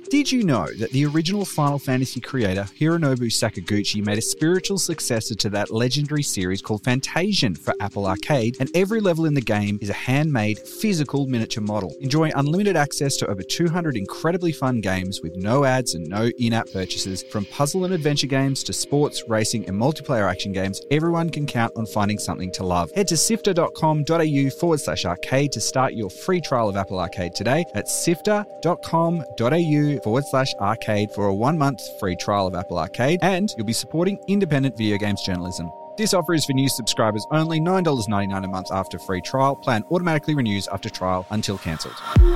Did you know that the original Final Fantasy creator, Hironobu Sakaguchi, made a spiritual successor to that legendary series called Fantasian for Apple Arcade, and every level in the game is a handmade, physical miniature model. Enjoy unlimited access to over 200 incredibly fun games with no ads and no in-app purchases. From puzzle and adventure games to sports, racing, and multiplayer action games, everyone can count on finding something to love. Head to sifter.com.au/arcade to start your free trial of Apple Arcade today. That's sifter.com.au/arcade for a 1-month free trial of Apple Arcade, and you'll be supporting independent video games journalism. This offer is for new subscribers only, $9.99 a month after free trial. Plan automatically renews after trial until cancelled.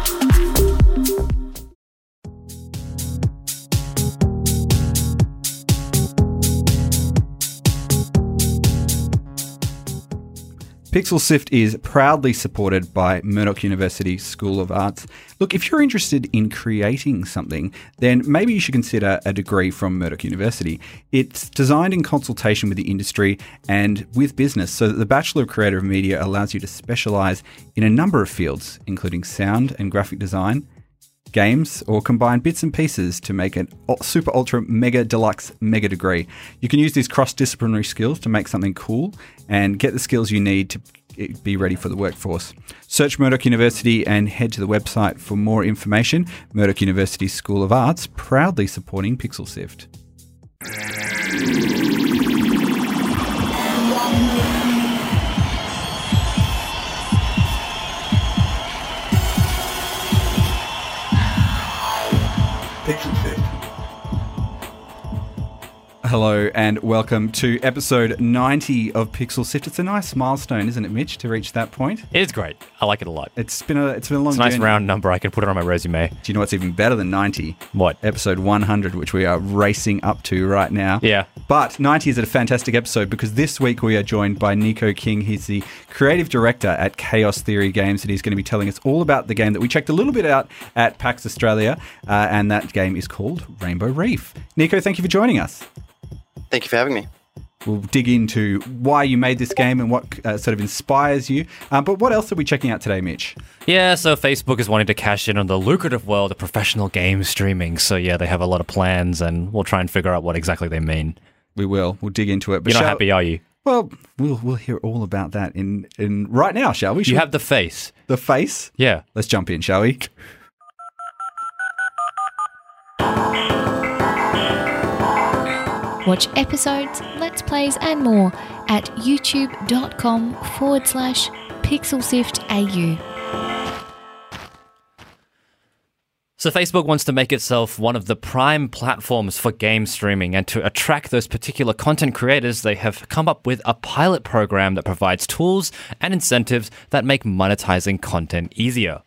Pixel Sift is proudly supported by Murdoch University School of Arts. Look, if you're interested in creating something, then maybe you should consider a degree from Murdoch University. It's designed in consultation with the industry and with business, so that the Bachelor of Creative Media allows you to specialise in a number of fields, including sound and graphic design, games, or combine bits and pieces to make a super ultra mega deluxe mega degree. You can use these cross-disciplinary skills to make something cool and get the skills you need to be ready for the workforce. Search Murdoch University and head to the website for more information. Murdoch University School of Arts, proudly supporting Pixel Sift. Pixel Sift. Hello and welcome to episode 90 of Pixel Sift. It's a nice milestone, isn't it, Mitch, to reach that point? It is great. I like it a lot. It's been a long journey. It's a nice round number. I can put it on my resume. Do you know what's even better than 90? What? Episode 100, which we are racing up to right now. Yeah. But 90 is a fantastic episode because this week we are joined by Nico King. He's the creative director at Chaos Theory Games, and he's going to be telling us all about the game that we checked a little bit out at PAX Australia, and that game is called Rainbow Reef. Nico, thank you for joining us. Thank you for having me. We'll dig into why you made this game and what sort of inspires you. But what else are we checking out today, Mitch? Yeah, so Facebook is wanting to cash in on the lucrative world of professional game streaming. So yeah, they have a lot of plans, and we'll try and figure out what exactly they mean. We will. We'll dig into it. But You're not happy, are you? Well, we'll hear all about that in right now, shall we? You have the face. The face? Yeah. Let's jump in, shall we? Watch episodes, Let's Plays and more at youtube.com/PixelSiftAU. So Facebook wants to make itself one of the prime platforms for game streaming, and to attract those particular content creators, they have come up with a pilot program that provides tools and incentives that make monetizing content easier.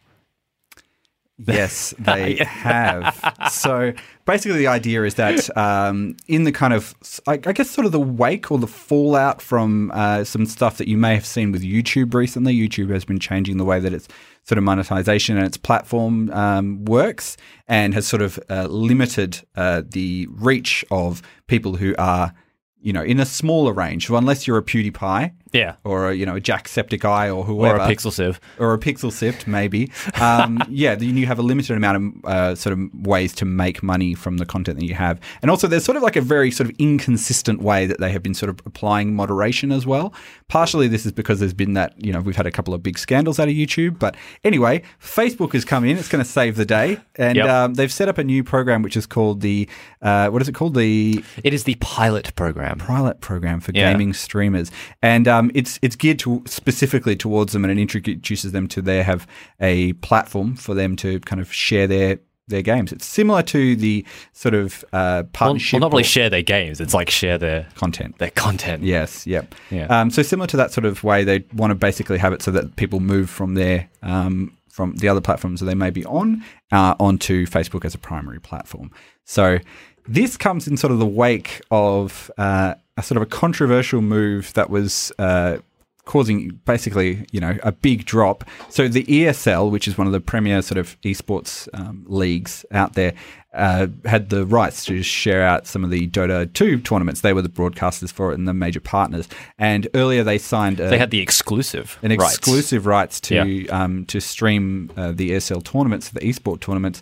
Yes, they have. So basically the idea is that in the kind of, I guess sort of the wake or the fallout from some stuff that you may have seen with YouTube recently, YouTube has been changing the way that its sort of monetization and its platform works, and has sort of limited the reach of people who are, you know, in a smaller range. So unless you're a PewDiePie, yeah, or a Jacksepticeye or whoever, or a Pixel Sift, maybe. Yeah, then you have a limited amount of sort of ways to make money from the content that you have, and also there's sort of like a very sort of inconsistent way that they have been sort of applying moderation as well. Partially, this is because there's been that, you know, we've had a couple of big scandals out of YouTube, but anyway, Facebook has come in. It's going to save the day, and they've set up a new program which is called the what is it called? It is the pilot program. Pilot program for gaming streamers, and it's geared specifically towards them, and it introduces them to have a platform for them to kind of share their games. It's similar to the sort of partnership. Well, not really share their games. It's like share their content. Their content. Yes. Yep. Yeah. So similar to that sort of way, they want to basically have it so that people move from their from the other platforms that they may be on onto Facebook as a primary platform. So this comes in sort of the wake of a sort of a controversial move that was causing basically, you know, a big drop. So the ESL, which is one of the premier sort of esports leagues out there, had the rights to share out some of the Dota 2 tournaments. They were the broadcasters for it and the major partners. And earlier they signed... they had the exclusive rights to stream the ESL tournaments, the esport tournaments,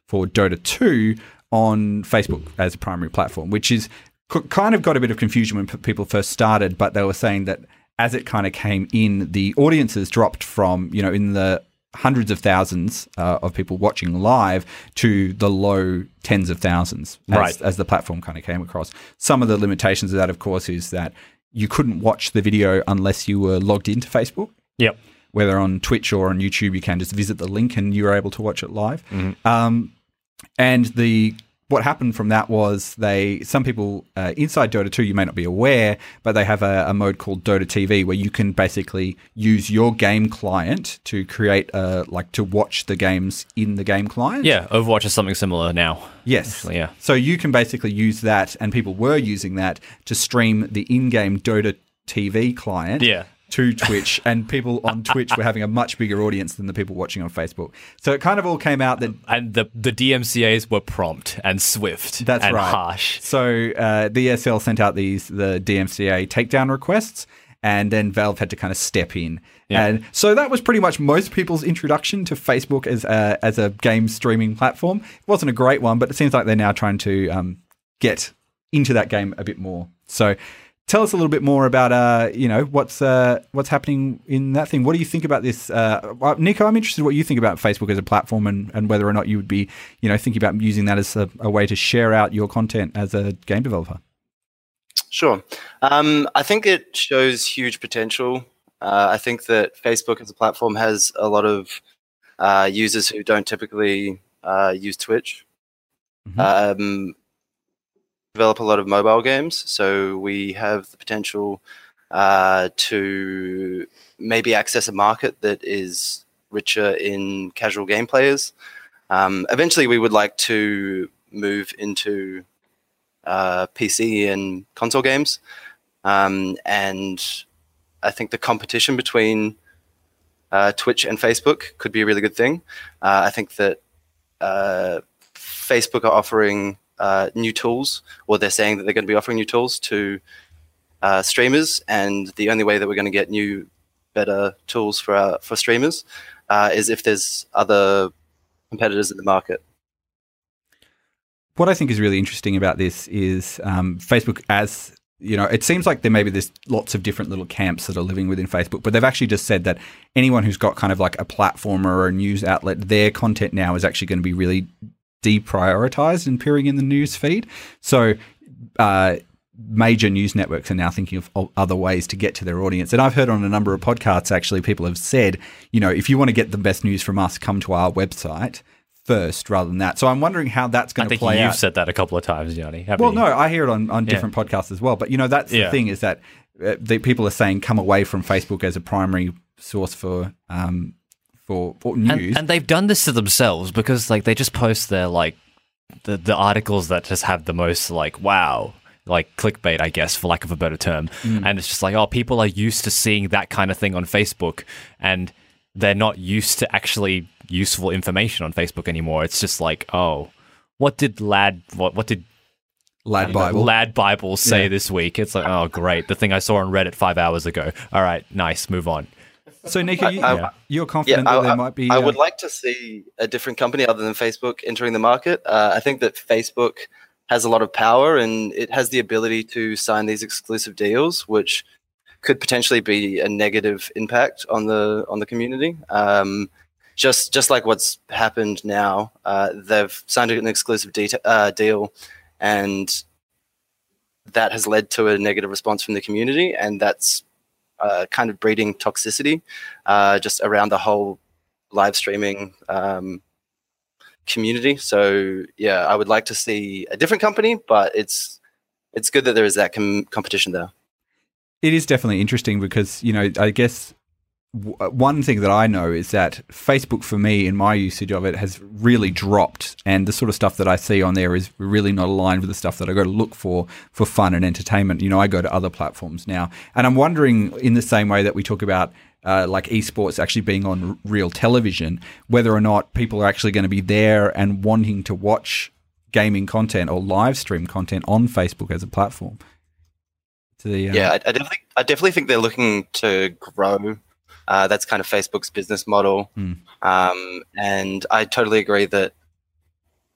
for Dota 2 on Facebook as a primary platform, which is kind of got a bit of confusion when people first started, but they were saying that as it kind of came in, the audiences dropped from, in the hundreds of thousands of people watching live to the low tens of thousands as the platform kind of came across. Some of the limitations of that, of course, is that you couldn't watch the video unless you were logged into Facebook. Yep. Whether on Twitch or on YouTube, you can just visit the link and you're able to watch it live. Mm-hmm. And what happened from that was some people inside Dota 2, you may not be aware, but they have a mode called Dota TV where you can basically use your game client to create to watch the games in the game client. Yeah, Overwatch is something similar now. Yes. Actually, yeah. So you can basically use that, and people were using that to stream the in-game Dota TV client. Yeah. To Twitch, and people on Twitch were having a much bigger audience than the people watching on Facebook. So it kind of all came out that... And the DMCAs were prompt and swift and right. harsh. So the ESL sent out the DMCA takedown requests, and then Valve had to kind of step in. Yeah. And so that was pretty much most people's introduction to Facebook as a game streaming platform. It wasn't a great one, but it seems like they're now trying to get into that game a bit more. So... Tell us a little bit more about, what's happening in that thing. What do you think about this? Nico, I'm interested in what you think about Facebook as a platform and whether or not you would be, thinking about using that as a way to share out your content as a game developer. Sure. I think it shows huge potential. I think that Facebook as a platform has a lot of users who don't typically use Twitch. Mm-hmm. Develop a lot of mobile games, so we have the potential to maybe access a market that is richer in casual game players. Eventually, we would like to move into PC and console games, and I think the competition between Twitch and Facebook could be a really good thing. I think that Facebook are offering new tools, or they're saying that they're going to be offering new tools to streamers, and the only way that we're going to get better tools for streamers is if there's other competitors in the market. What I think is really interesting about this is Facebook, as it seems like there's lots of different little camps that are living within Facebook, but they've actually just said that anyone who's got kind of like a platform or a news outlet, their content now is actually going to be really deprioritized and appearing in the news feed. So major news networks are now thinking of other ways to get to their audience. And I've heard on a number of podcasts, actually, people have said, if you want to get the best news from us, come to our website first rather than that. So I'm wondering how that's going to play out. I think you've said that a couple of times, Johnny. Well, no, I hear it on different podcasts as well. But, that's the thing, is that the people are saying come away from Facebook as a primary source for news. And they've done this to themselves because they just post their the articles that just have the most wow, clickbait, I guess, for lack of a better term. And it's just people are used to seeing that kind of thing on Facebook, and they're not used to actually useful information on Facebook anymore. It's just what did Lad Bible say this week? It's oh great, the thing I saw on Reddit 5 hours ago. All right, nice, move on. So, Nico, you're confident that there might be... I would like to see a different company other than Facebook entering the market. I think that Facebook has a lot of power, and it has the ability to sign these exclusive deals, which could potentially be a negative impact on the community. Just like what's happened now, they've signed an exclusive deal, and that has led to a negative response from the community, and that's kind of breeding toxicity just around the whole live streaming community. So yeah, I would like to see a different company, but it's good that there is that competition there. It is definitely interesting because, I guess one thing that I know is that Facebook, for me, in my usage of it, has really dropped, and the sort of stuff that I see on there is really not aligned with the stuff that I go to look for fun and entertainment. I go to other platforms now, and I'm wondering, in the same way that we talk about esports actually being on real television, whether or not people are actually going to be there and wanting to watch gaming content or live stream content on Facebook as a platform. I definitely think they're looking to grow. That's kind of Facebook's business model. And I totally agree that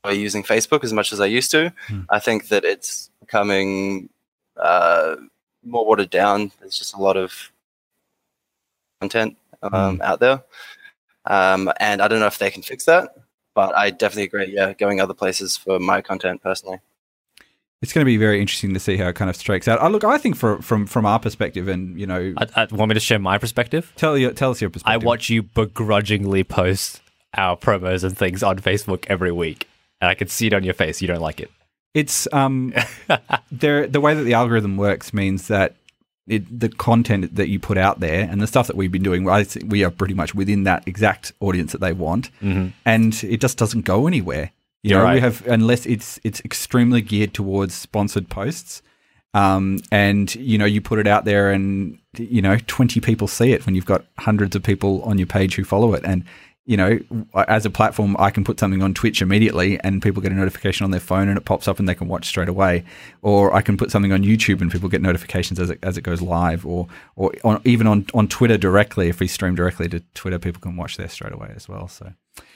using Facebook as much as I used to. I think that it's becoming more watered down. There's just a lot of content out there. And I don't know if they can fix that, but I definitely agree. Yeah, going other places for my content personally. It's going to be very interesting to see how it kind of strikes out. Look, I think from our perspective, and I want me to share my perspective? Tell us your perspective. I watch you begrudgingly post our promos and things on Facebook every week, and I can see it on your face. You don't like it. It's the way that the algorithm works means that the content that you put out there and the stuff that we've been doing, I think we are pretty much within that exact audience that they want, and it just doesn't go anywhere. You know, right. We have, unless it's extremely geared towards sponsored posts, and you put it out there, and 20 people see it when you've got hundreds of people on your page who follow it, and as a platform, I can put something on Twitch immediately, and people get a notification on their phone, and it pops up, and they can watch straight away. Or I can put something on YouTube, and people get notifications as it goes live, or even on Twitter directly. If we stream directly to Twitter, people can watch there straight away as well. So,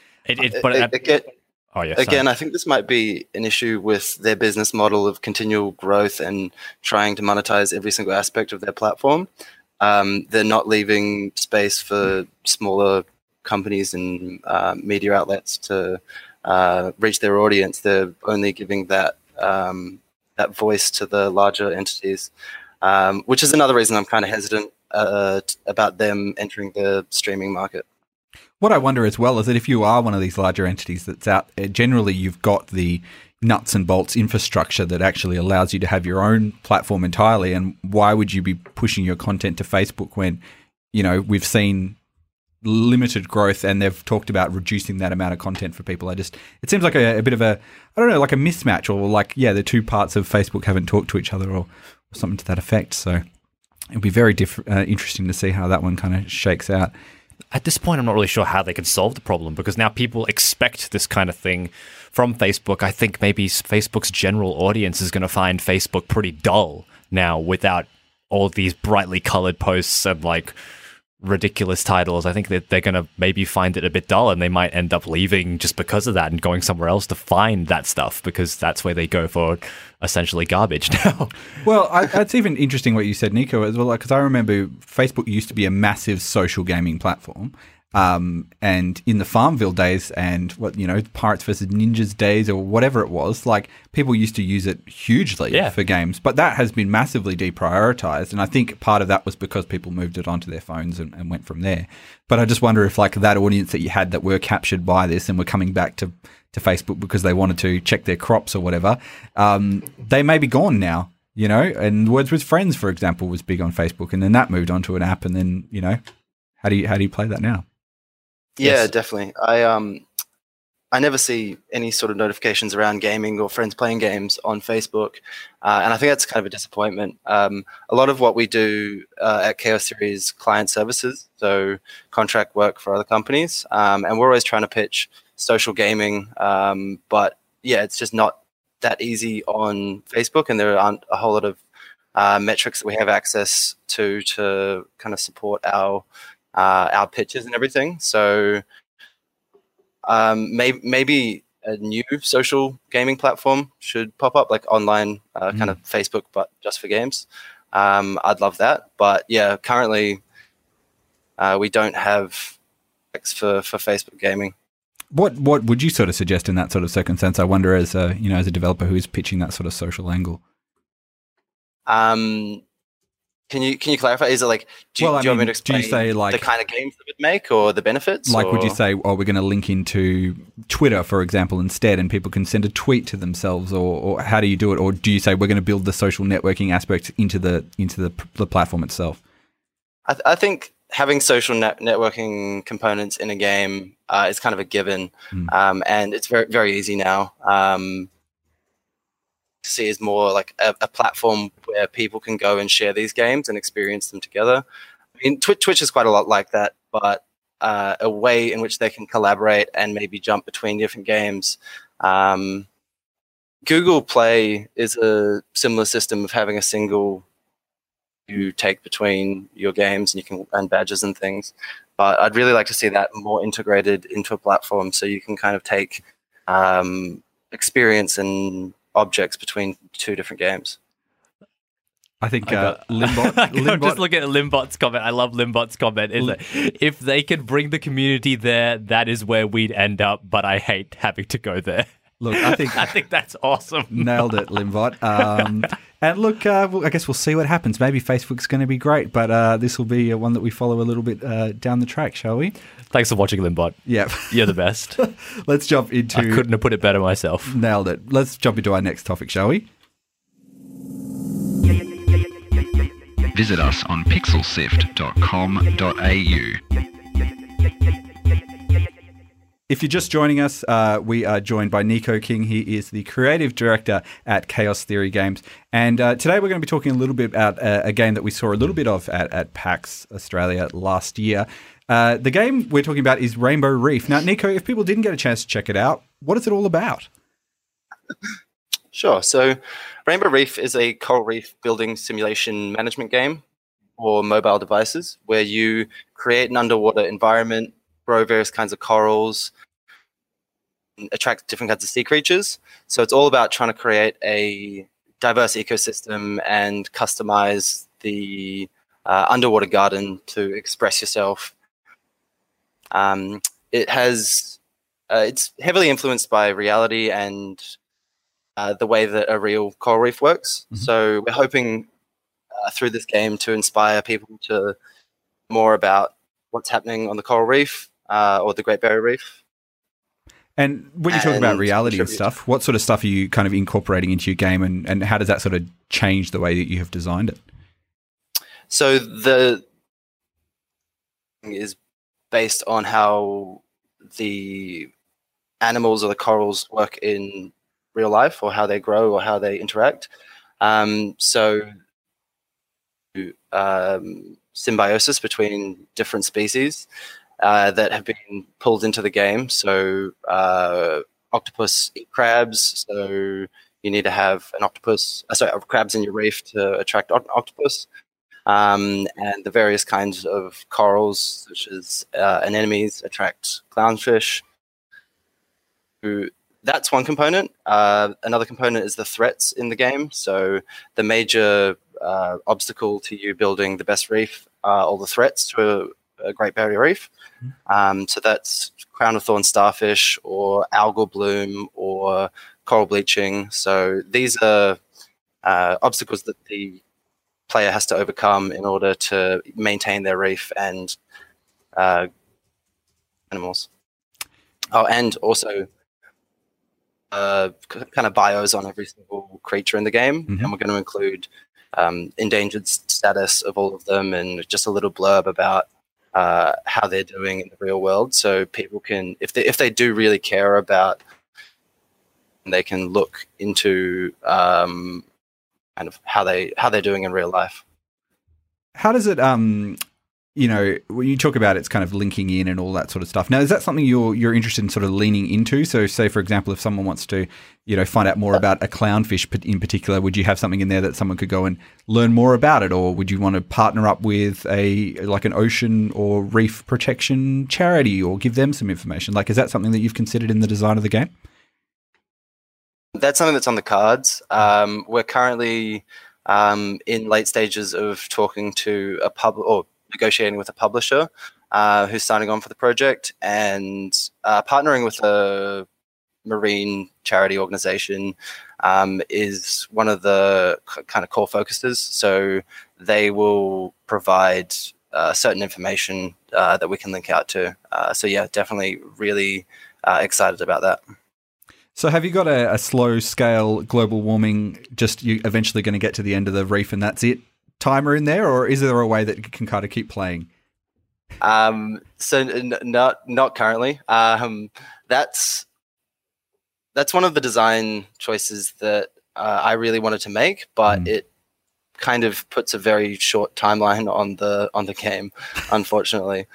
Again, I think this might be an issue with their business model of continual growth and trying to monetize every single aspect of their platform. They're not leaving space for smaller companies and media outlets to reach their audience. They're only giving that voice to the larger entities, which is another reason I'm kind of hesitant about them entering the streaming market. What I wonder as well is that if you are one of these larger entities that's out, generally you've got the nuts and bolts infrastructure that actually allows you to have your own platform entirely. And why would you be pushing your content to Facebook when, we've seen limited growth and they've talked about reducing that amount of content for people? It seems like a bit of a mismatch, or the two parts of Facebook haven't talked to each other or something to that effect. So it'll be very interesting to see how that one kind of shakes out. At this point, I'm not really sure how they can solve the problem, because now people expect this kind of thing from Facebook. I think maybe Facebook's general audience is going to find Facebook pretty dull now without all these brightly colored posts and ridiculous titles. I think that they're going to maybe find it a bit dull, and they might end up leaving just because of that and going somewhere else to find that stuff, because that's where they go for essentially garbage now. Well, it's even interesting what you said, Nico, as well, because I remember Facebook used to be a massive social gaming platform. And in the Farmville days and Pirates versus Ninjas days or whatever it was, people used to use it hugely for games, but that has been massively deprioritized. And I think part of that was because people moved it onto their phones and went from there. But I just wonder if that audience that you had that were captured by this and were coming back to Facebook because they wanted to check their crops or whatever, they may be gone now, and Words with Friends, for example, was big on Facebook, and then that moved onto an app. And then, how do you play that now? Yeah, Yes. definitely. I never see any sort of notifications around gaming or friends playing games on Facebook, and I think that's kind of a disappointment. A lot of what we do at Chaos Theory is client services, so contract work for other companies, and we're always trying to pitch social gaming, but it's just not that easy on Facebook, and there aren't a whole lot of metrics that we have access to kind of support our pitches and everything. So maybe a new social gaming platform should pop up, online kind of Facebook, but just for games. I'd love that. But currently we don't have for Facebook gaming. What would you sort of suggest in that sort of circumstance? I wonder, as a developer who is pitching that sort of social angle. Can you clarify? Is it do you want me to explain the kind of games that it would make or the benefits? Would you say, we're going to link into Twitter, for example, instead, and people can send a tweet to themselves, or how do you do it? Or do you say we're going to build the social networking aspect into the platform itself? I think having social networking components in a game is kind of a given, and it's very, very easy now. See is more like a platform where people can go and share these games and experience them together. I mean, Twitch is quite a lot like that, but a way in which they can collaborate and maybe jump between different games. Google Play is a similar system of having a single you take between your games, and you can earn badges and things. But I'd really like to see that more integrated into a platform, so you can kind of take experience and objects between two different games. I think I'm Limbot. just looking at Limbot's comment. I love Limbot's comment. Is that if they could bring the community there, that is where we'd end up. But I hate having to go there. Look, I think that's awesome. Nailed it, Limbot. And look, I guess we'll see what happens. Maybe Facebook's going to be great, but this will be one that we follow a little bit down the track, shall we? Thanks for watching, Limbot. Yeah. You're the best. Let's jump into... I couldn't have put it better myself. Nailed it. Let's jump into our next topic, shall we? Visit us on pixelsift.com.au. If you're just joining us, we are joined by Nico King. He is the creative director at Chaos Theory Games. And today we're going to be talking a little bit about a game that we saw a little bit of at PAX Australia last year. The game we're talking about is Rainbow Reef. Now, Nico, if people didn't get a chance to check it out, what is it all about? Sure. So Rainbow Reef is a coral reef building simulation management game for mobile devices where you create an underwater environment, grow various kinds of corals, attract different kinds of sea creatures. So it's all about trying to create a diverse ecosystem and customize the underwater garden to express yourself. It's heavily influenced by reality and the way that a real coral reef works. Mm-hmm. So we're hoping through this game to inspire people to more about what's happening on the coral reef or the Great Barrier Reef. And when you talk about reality and stuff, what sort of stuff are you kind of incorporating into your game, and how does that sort of change the way that you have designed it? So the is based on how the animals or the corals work in real life, or how they grow, or how they interact. Symbiosis between different species that have been pulled into the game. So octopus eat crabs, so you need to have crabs in your reef to attract octopus. And the various kinds of corals, such as anemones, attract clownfish. That's one component. Another component is the threats in the game. So the major obstacle to you building the best reef are all the threats to a Great Barrier Reef. So that's crown of thorn starfish, or algal bloom, or coral bleaching. So these are obstacles that the player has to overcome in order to maintain their reef and animals. Oh, and also kind of bios on every single creature in the game. Mm-hmm. And we're going to include endangered status of all of them, and just a little blurb about how they're doing in the real world, so people can, if they do really care about, they can look into kind of how they're doing in real life. How does it when you talk about it's kind of linking in and all that sort of stuff. Now, is that something you're interested in sort of leaning into? So say, for example, if someone wants to, find out more about a clownfish in particular, would you have something in there that someone could go and learn more about it? Or would you want to partner up with an ocean or reef protection charity, or give them some information? Like, is that something that you've considered in the design of the game? That's something that's on the cards. We're currently in late stages of talking to negotiating with a publisher who's signing on for the project, and partnering with a marine charity organization is one of the kind of core focuses. So they will provide certain information that we can link out to. So yeah, definitely really excited about that. So have you got a slow scale global warming, just you eventually going to get to the end of the reef and that's it timer in there, or is there a way that you can kind of keep playing? So not currently. That's one of the design choices that I really wanted to make, but it kind of puts a very short timeline on the game, unfortunately.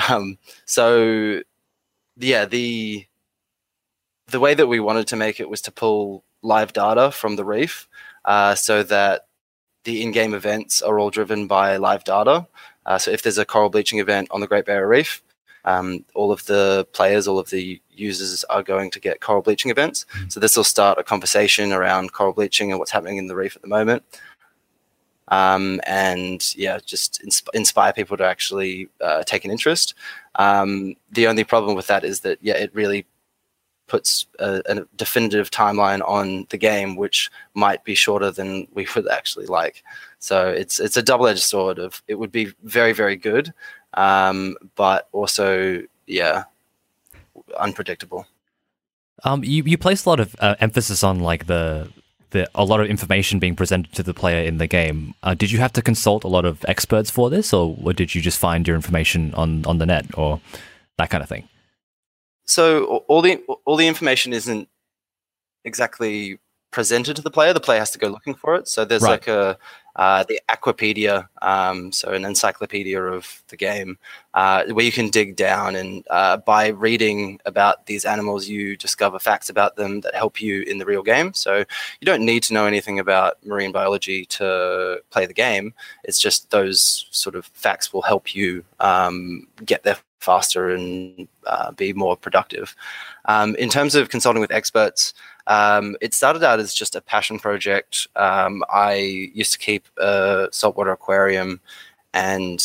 So yeah, the way that we wanted to make it was to pull live data from the reef, so that the in-game events are all driven by live data. So if there's a coral bleaching event on the Great Barrier Reef, all of the players, all of the users are going to get coral bleaching events. So this will start a conversation around coral bleaching and what's happening in the reef at the moment. And yeah, just inspire people to actually take an interest. The only problem with that is that, yeah, it really puts a definitive timeline on the game, which might be shorter than we would actually like. So it's a double-edged sword of, it would be very, very good, but also, yeah, unpredictable. You place a lot of emphasis on like a lot of information being presented to the player in the game. Did you have to consult a lot of experts for this, or did you just find your information on the net or that kind of thing? So all the information isn't exactly presented to the player. The player has to go looking for it. So there's like the Aquapedia, so an encyclopedia of the game, where you can dig down, and by reading about these animals, you discover facts about them that help you in the real game. So you don't need to know anything about marine biology to play the game. It's just those sort of facts will help you get there faster and be more productive. In terms of consulting with experts, it started out as just a passion project. I used to keep a saltwater aquarium, and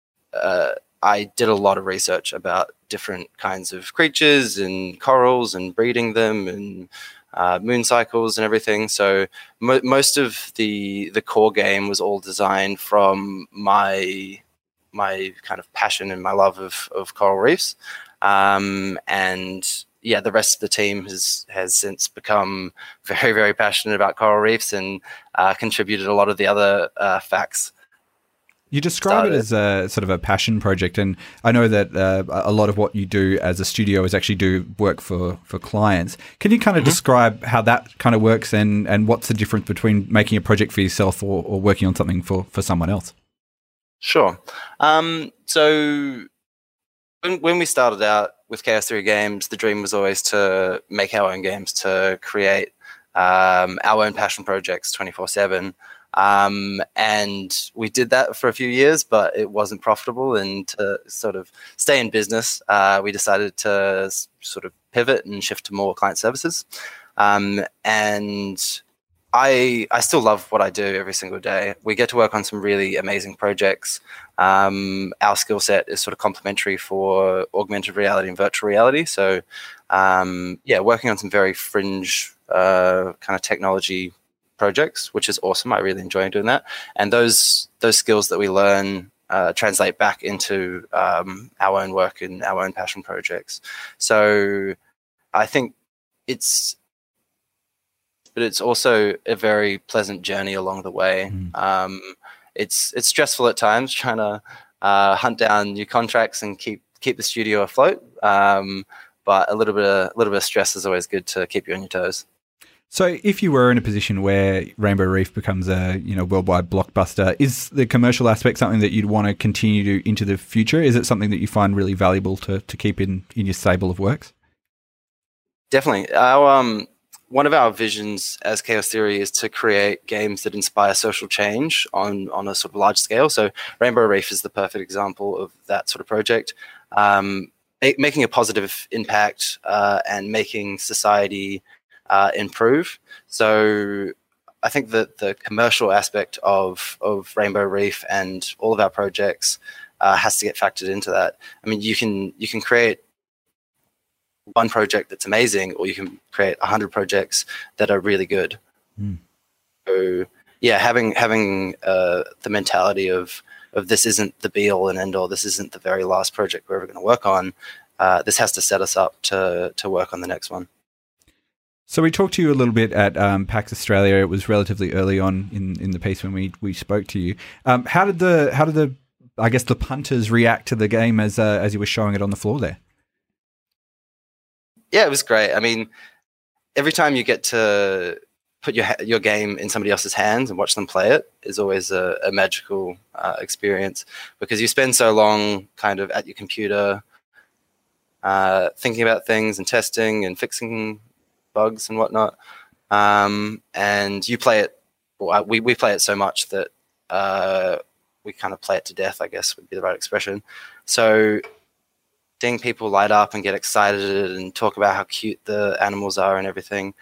I did a lot of research about different kinds of creatures and corals and breeding them and moon cycles and everything. So most of the core game was all designed from my kind of passion and my love of coral reefs. And yeah, the rest of the team has since become very, very passionate about coral reefs and contributed a lot of the other facts. You describe it as a sort of a passion project, and I know that a lot of what you do as a studio is actually do work for clients. Can you kind of describe how that kind of works and what's the difference between making a project for yourself or working on something for someone else? Sure. So when we started out with Chaos Theory Games, the dream was always to make our own games, to create our own passion projects 24/7. And we did that for a few years, but it wasn't profitable. And to sort of stay in business, we decided to sort of pivot and shift to more client services. And I still love what I do every single day. We get to work on some really amazing projects. Our skill set is sort of complementary for augmented reality and virtual reality. So, yeah, working on some very fringe kind of technology projects, which is awesome. I really enjoy doing that. And those skills that we learn translate back into our own work and our own passion projects. So I think it's also a very pleasant journey along the way. It's stressful at times trying to hunt down new contracts and keep the studio afloat. But a little bit of stress is always good to keep you on your toes. So if you were in a position where Rainbow Reef becomes a worldwide blockbuster, is the commercial aspect something that you'd want to continue into the future? Is it something that you find really valuable to keep in your stable of works? Definitely. One of our visions as Chaos Theory is to create games that inspire social change on a sort of large scale. So Rainbow Reef is the perfect example of that sort of project. Making a positive impact and making society improve. So I think that the commercial aspect of Rainbow Reef and all of our projects has to get factored into that. I mean, you can create one project that's amazing, or you can create 100 projects that are really good. So yeah, having the mentality of this isn't the be all and end all. This isn't the very last project we're ever going to work on. This has to set us up to work on the next one. So we talked to you a little bit at PAX Australia. It was relatively early on in the piece when we spoke to you. How did the I guess the punters react to the game as you were showing it on the floor there? Yeah, it was great. I mean, every time you get to put your game in somebody else's hands and watch them play it is always a magical experience, because you spend so long kind of at your computer thinking about things and testing and fixing bugs and whatnot. And you play it, well, we play it so much that we kind of play it to death, I guess would be the right expression. So seeing people light up and get excited and talk about how cute the animals are and everything,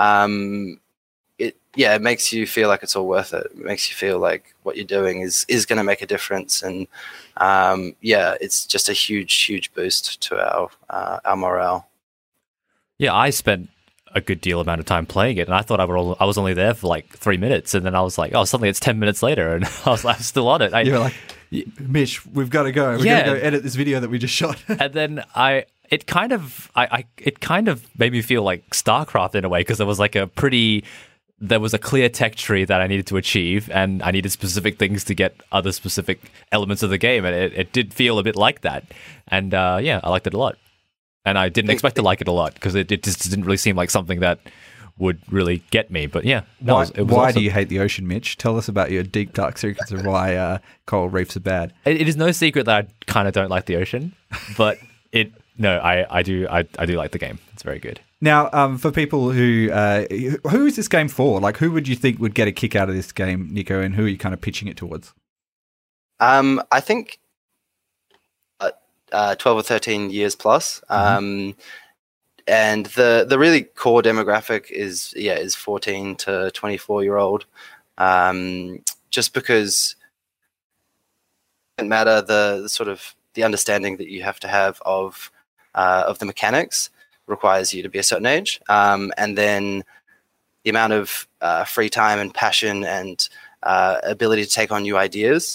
it makes you feel like it's all worth it. It makes you feel like what you're doing is going to make a difference, and it's just a huge boost to our morale. Yeah, I spent a good deal amount of time playing it, and I thought I was only there for like 3 minutes, and then I was like, oh, suddenly it's 10 minutes later, and I was like, I'm still on it. You're like, Mitch, we've got to go. We've got to go edit this video that we just shot. And then it kind of made me feel like StarCraft in a way, because there was a clear tech tree that I needed to achieve, and I needed specific things to get other specific elements of the game, and it did feel a bit like that. And I liked it a lot. And I didn't expect to like it a lot, because it just didn't really seem like something that would really get me. But yeah. Why awesome. do you hate the ocean, Mitch? Tell us about your deep, dark secrets of why coral reefs are bad. It is no secret that I kind of don't like the ocean, but I do like the game. It's very good. Now, for people who is this game for? Like, who would you think would get a kick out of this game, Nico, and who are you kind of pitching it towards? I think 12 or 13 years plus. And the really core demographic is 14 to 24-year-old. Just because it doesn't matter the sort of the understanding that you have to have of the mechanics requires you to be a certain age, and then the amount of free time and passion and ability to take on new ideas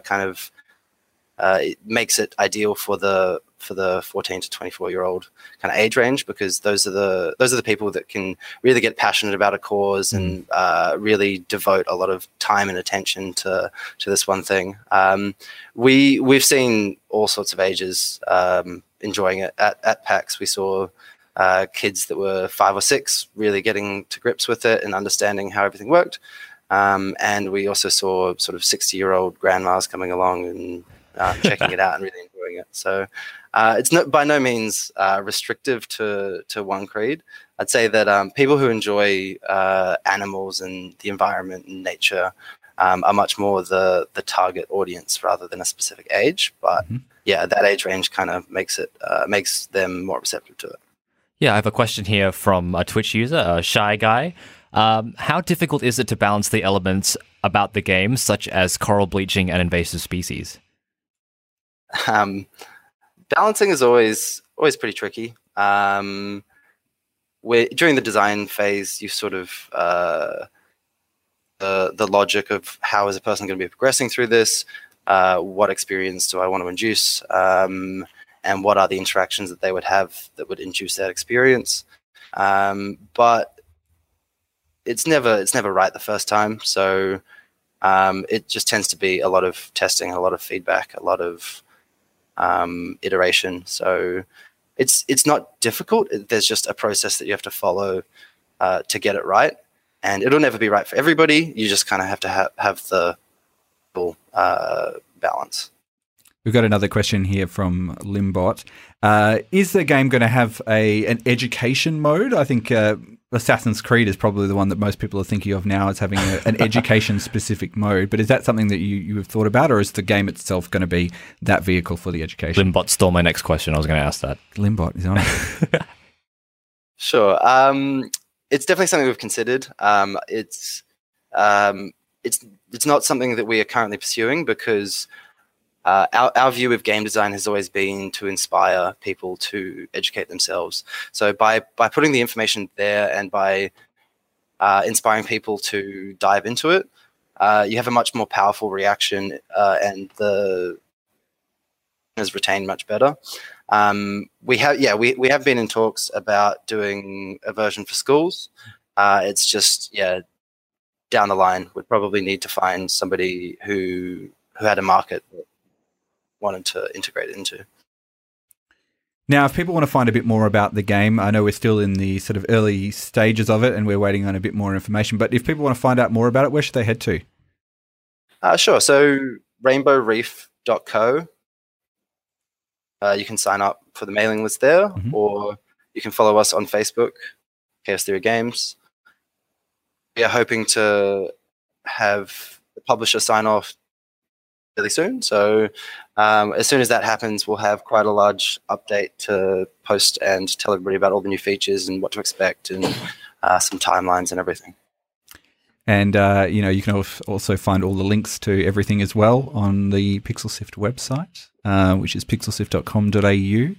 it makes it ideal for the 14 to 24-year-old kind of age range, because those are the people that can really get passionate about a cause and really devote a lot of time and attention to this one thing. We've seen all sorts of ages enjoying it at PAX. We saw kids that were 5 or 6 really getting to grips with it and understanding how everything worked, and we also saw sort of 60-year-old grandmas coming along and checking it out and really enjoying it. So it's by no means restrictive to one creed. I'd say that people who enjoy animals and the environment and nature are much more the target audience rather than a specific age. But that age range kind of makes them more receptive to it. Yeah, I have a question here from a Twitch user, a Shy Guy. How difficult is it to balance the elements about the game, such as coral bleaching and invasive species? Balancing is always pretty tricky. During the design phase, you sort of the logic of how is a person going to be progressing through this, what experience do I want to induce, and what are the interactions that they would have that would induce that experience. But it's never right the first time, so it just tends to be a lot of testing, a lot of feedback, a lot of iteration. So it's not difficult. There's just a process that you have to follow to get it right, and it'll never be right for everybody. You just kind of have to have the full balance. We've got another question here from Limbot. Is the game going to have an education mode? I think Assassin's Creed is probably the one that most people are thinking of now as having an education-specific mode. But is that something that you have thought about, or is the game itself going to be that vehicle for the education? Limbot stole my next question. I was going to ask that. Limbot is on it. Sure. It's definitely something we've considered. It's not something that we are currently pursuing, because our view of game design has always been to inspire people to educate themselves. So by putting the information there and by inspiring people to dive into it, you have a much more powerful reaction, and the is retained much better. We have been in talks about doing a version for schools. It's just down the line we'd probably need to find somebody who had a market that wanted to integrate it into. Now, if people want to find a bit more about the game, I know we're still in the sort of early stages of it and we're waiting on a bit more information, but if people want to find out more about it, where should they head to? Sure. So rainbowreef.co. You can sign up for the mailing list there, or you can follow us on Facebook, Chaos Theory Games. We are hoping to have the publisher sign off really soon. So as soon as that happens, we'll have quite a large update to post and tell everybody about all the new features and what to expect and some timelines and everything. And, you can also find all the links to everything as well on the PixelSift website, which is pixelsift.com.au.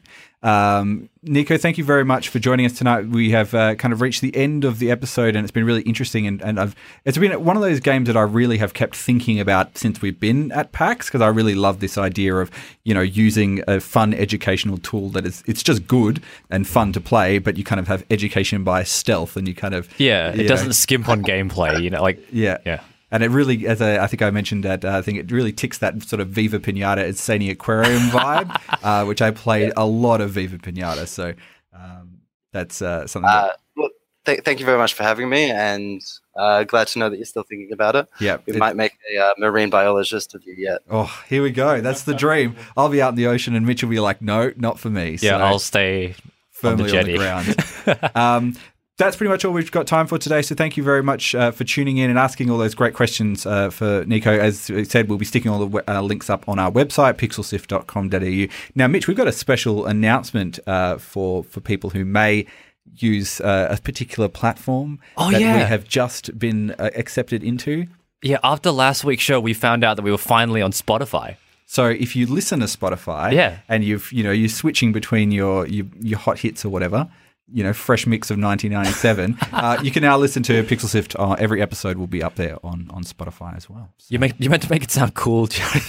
Nico, thank you very much for joining us tonight. We have kind of reached the end of the episode, and it's been really interesting. And it's been one of those games that I really have kept thinking about since we've been at PAX, because I really love this idea of, using a fun educational tool that it's just good and fun to play, but you kind of have education by stealth, and you kind of it doesn't skimp on gameplay. Yeah. And it really, I think I mentioned that, I think it really ticks that sort of Viva Pinata Insane Aquarium vibe, which I played a lot of Viva Pinata. So that's something that... Well, thank you very much for having me, and glad to know that you're still thinking about it. Yeah. We might make a marine biologist of you yet. Oh, here we go. That's the dream. I'll be out in the ocean and Mitch will be like, no, not for me. Yeah, so I'll stay firmly on the ground. That's pretty much all we've got time for today. So thank you very much for tuning in and asking all those great questions for Nico. As we said, we'll be sticking all the links up on our website, pixelsift.com.au. Now, Mitch, we've got a special announcement for people who may use a particular platform that we have just been accepted into. Yeah, after last week's show, we found out that we were finally on Spotify. So if you listen to Spotify and you're switching between your hot hits or whatever, fresh mix of 1997. You can now listen to Pixel Sift. Every episode will be up there on Spotify as well. So. You meant to make it sound cool, Johnny.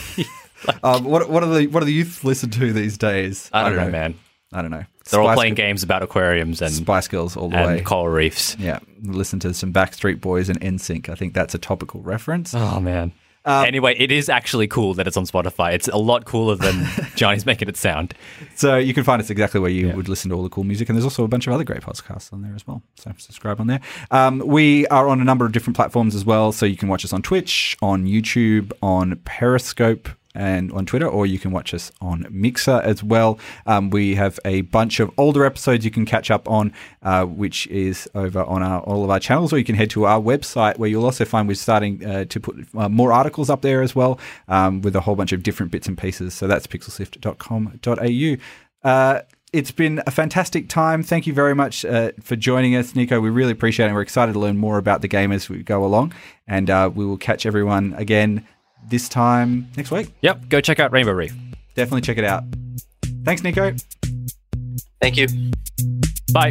What do the youth listen to these days? I don't know, man. I don't know. They're all playing games about aquariums and Spice Girls all the way. And coral reefs. Yeah. Listen to some Backstreet Boys and NSYNC. I think that's a topical reference. Oh, man. Anyway, it is actually cool that it's on Spotify. It's a lot cooler than Johnny's making it sound. So you can find us exactly where you would listen to all the cool music. And there's also a bunch of other great podcasts on there as well. So subscribe on there. We are on a number of different platforms as well. So you can watch us on Twitch, on YouTube, on Periscope, and on Twitter, or you can watch us on Mixer as well. We have a bunch of older episodes you can catch up on, which is over on all of our channels, or you can head to our website where you'll also find we're starting to put more articles up there as well, with a whole bunch of different bits and pieces. So that's pixelsift.com.au. It's been a fantastic time. Thank you very much for joining us, Nico. We really appreciate it, and we're excited to learn more about the game as we go along. And we will catch everyone again this time next week. Yep, go check out Rainbow Reef. Definitely check it out. Thanks, Nico. Thank you. Bye.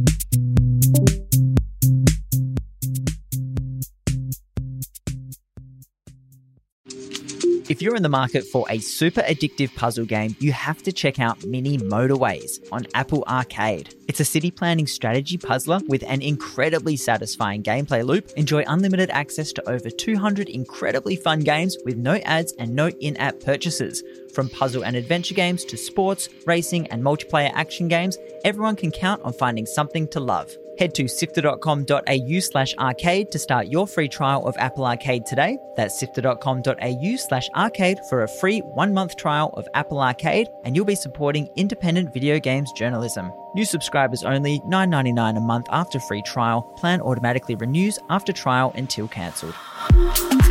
If you're in the market for a super addictive puzzle game, you have to check out Mini Motorways on Apple Arcade. It's a city planning strategy puzzler with an incredibly satisfying gameplay loop. Enjoy unlimited access to over 200 incredibly fun games with no ads and no in-app purchases. From puzzle and adventure games to sports, racing, and multiplayer action games, everyone can count on finding something to love. Head to sifter.com.au/arcade to start your free trial of Apple Arcade today. That's sifter.com.au/arcade for a free 1-month trial of Apple Arcade, and you'll be supporting independent video games journalism. New subscribers only, $9.99 a month after free trial. Plan automatically renews after trial until cancelled.